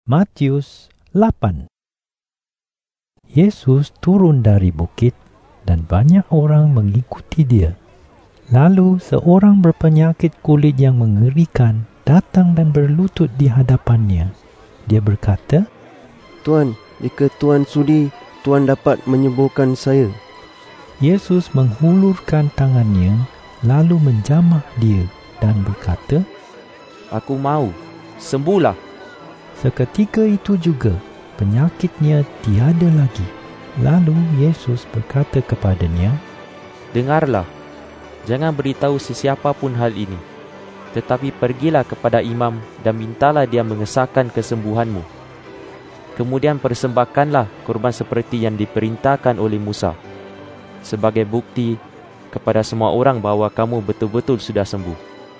Matius 8. Yesus turun dari bukit dan banyak orang mengikuti dia. Lalu seorang berpenyakit kulit yang mengerikan datang dan berlutut di hadapannya. Dia berkata, "Tuan, jika Tuan sudi, Tuan dapat menyembuhkan saya." Yesus menghulurkan tangannya lalu menjamah dia dan berkata, "Aku mau, sembuhlah." Seketika itu juga penyakitnya tiada lagi. Lalu Yesus berkata kepadanya, "Dengarlah, jangan beritahu sesiapa pun hal ini, tetapi pergilah kepada imam dan mintalah dia mengesahkan kesembuhanmu. Kemudian persembahkanlah korban seperti yang diperintahkan oleh Musa, sebagai bukti kepada semua orang bahawa kamu betul-betul sudah sembuh."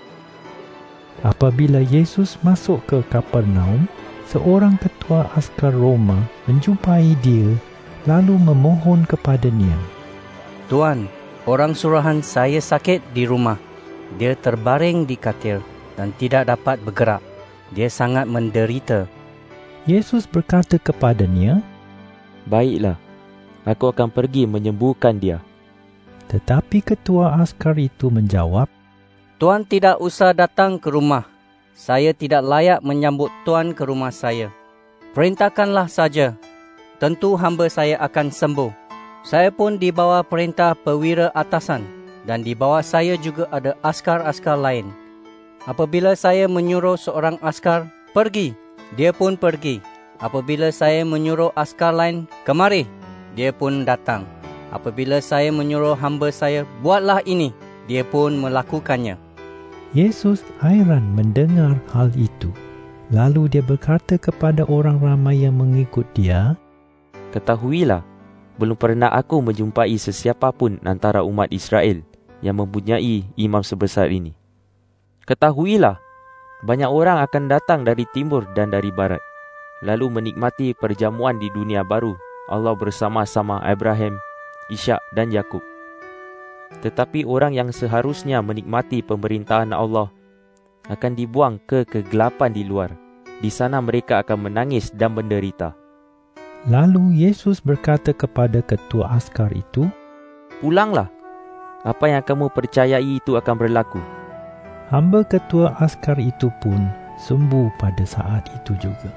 Apabila Yesus masuk ke Kapernaum, seorang ketua askar Roma menjumpai dia lalu memohon kepadanya, "Tuan, orang suruhan saya sakit di rumah. Dia terbaring di katil dan tidak dapat bergerak. Dia sangat menderita." Yesus berkata kepadanya, "Baiklah, aku akan pergi menyembuhkan dia." Tetapi ketua askar itu menjawab, "Tuan tidak usah datang ke rumah. Saya tidak layak menyambut Tuan ke rumah saya. Perintahkanlah saja. Tentu hamba saya akan sembuh. Saya pun di bawah perintah perwira atasan dan di bawah saya juga ada askar-askar lain. Apabila saya menyuruh seorang askar pergi, dia pun pergi. Apabila saya menyuruh askar lain kemari, dia pun datang. Apabila saya menyuruh hamba saya buatlah ini, dia pun melakukannya." Yesus hairan mendengar hal itu. Lalu dia berkata kepada orang ramai yang mengikut dia, "Ketahuilah, belum pernah aku menjumpai sesiapa pun antara umat Israel yang mempunyai imam sebesar ini. Ketahuilah, banyak orang akan datang dari timur dan dari barat, lalu menikmati perjamuan di dunia baru Allah bersama-sama Abraham, Ishak dan Yakub. Tetapi orang yang seharusnya menikmati pemerintahan Allah akan dibuang ke kegelapan di luar. Di sana mereka akan menangis dan menderita." Lalu Yesus berkata kepada ketua askar itu, "Pulanglah, apa yang kamu percayai itu akan berlaku." Hamba ketua askar itu pun sembuh pada saat itu juga.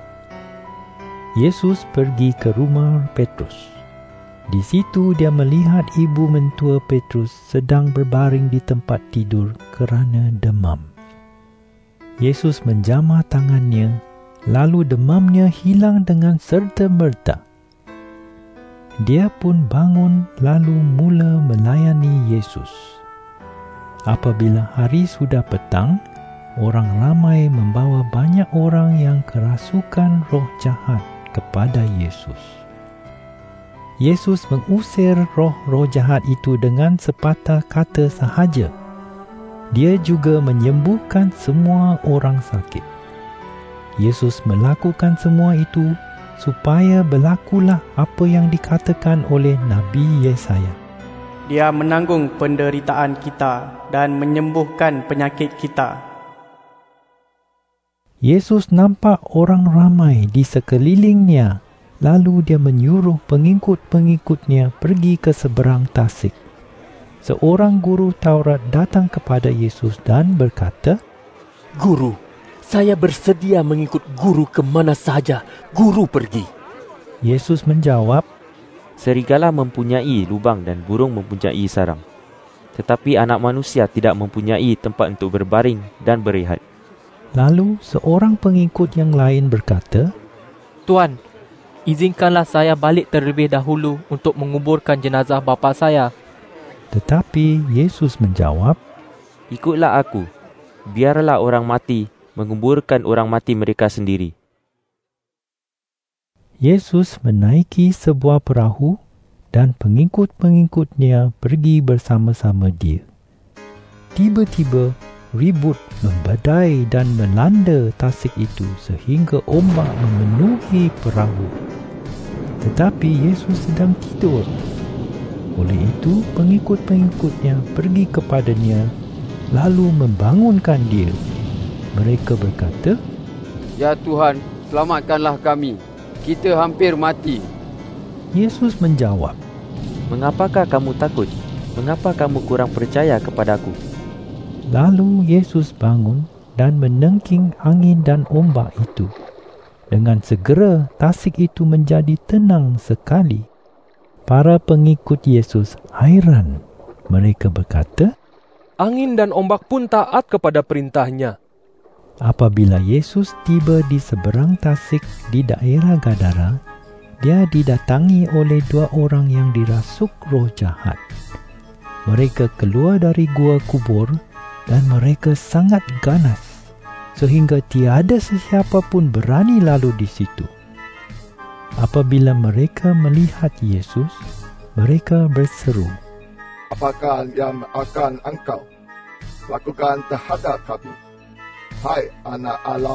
Yesus pergi ke rumah Petrus. Di situ dia melihat ibu mentua Petrus sedang berbaring di tempat tidur kerana demam. Yesus menjamah tangannya, lalu demamnya hilang dengan serta-merta. Dia pun bangun lalu mula melayani Yesus. Apabila hari sudah petang, orang ramai membawa banyak orang yang kerasukan roh jahat kepada Yesus. Yesus mengusir roh-roh jahat itu dengan sepatah kata sahaja. Dia juga menyembuhkan semua orang sakit. Yesus melakukan semua itu supaya berlakulah apa yang dikatakan oleh Nabi Yesaya. "Dia menanggung penderitaan kita dan menyembuhkan penyakit kita." Yesus nampak orang ramai di sekelilingnya. Lalu dia menyuruh pengikut-pengikutnya pergi ke seberang tasik. Seorang guru Taurat datang kepada Yesus dan berkata, "Guru, saya bersedia mengikut guru ke mana saja guru pergi." Yesus menjawab, "Serigala mempunyai lubang dan burung mempunyai sarang, tetapi anak manusia tidak mempunyai tempat untuk berbaring dan berehat." Lalu seorang pengikut yang lain berkata, "Tuan, izinkanlah saya balik terlebih dahulu untuk menguburkan jenazah bapa saya." Tetapi Yesus menjawab, "Ikutlah aku, biarlah orang mati menguburkan orang mati mereka sendiri." Yesus menaiki sebuah perahu dan pengikut-pengikutnya pergi bersama-sama dia. Tiba-tiba ribut membadai dan melanda tasik itu sehingga ombak memenuhi perahu. Tetapi Yesus sedang tidur. Oleh itu, pengikut-pengikutnya pergi kepadanya lalu membangunkan dia. Mereka berkata, "Ya Tuhan, selamatkanlah kami. Kita hampir mati. Yesus menjawab, Mengapakah kamu takut? Mengapa kamu kurang percaya kepadaku? Lalu Yesus bangun dan menengking angin dan ombak itu. Dengan segera tasik itu menjadi tenang sekali. Para pengikut Yesus hairan. Mereka berkata, Angin dan ombak pun taat kepada perintahnya. apabila Yesus tiba di seberang tasik di daerah Gadara, dia didatangi oleh 2 orang yang dirasuk roh jahat. Mereka keluar dari gua kubur dan mereka sangat ganas, sehingga tiada sesiapa pun berani lalu di situ. Apabila mereka melihat Yesus, mereka berseru, Apakah yang akan engkau lakukan terhadap kami, hai anak Allah?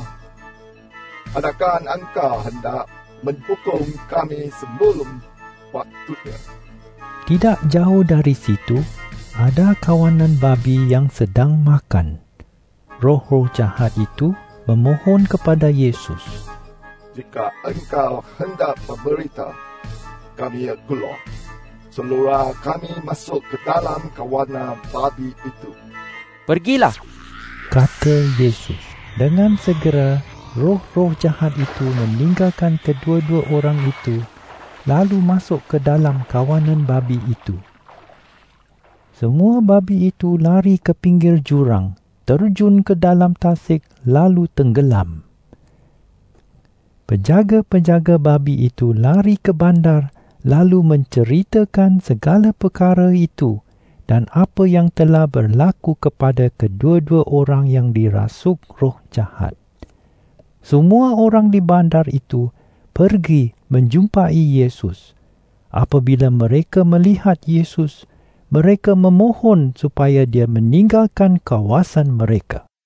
Adakah engkau hendak menghukum kami sebelum waktunya? Tidak jauh dari situ, ada kawanan babi yang sedang makan. Roh-roh jahat itu memohon kepada Yesus, Jika engkau hendak memberita kami keluar, seluruh kami masuk ke dalam kawanan babi itu. Pergilah. kata Yesus. Dengan segera, roh-roh jahat itu meninggalkan kedua-dua orang itu, lalu masuk ke dalam kawanan babi itu. Semua babi itu lari ke pinggir jurang, terjun ke dalam tasik, lalu tenggelam. Penjaga-penjaga babi itu lari ke bandar, lalu menceritakan segala perkara itu dan apa yang telah berlaku kepada kedua-dua orang yang dirasuk roh jahat. Semua orang di bandar itu pergi menjumpai Yesus. Apabila mereka melihat Yesus, mereka memohon supaya dia meninggalkan kawasan mereka.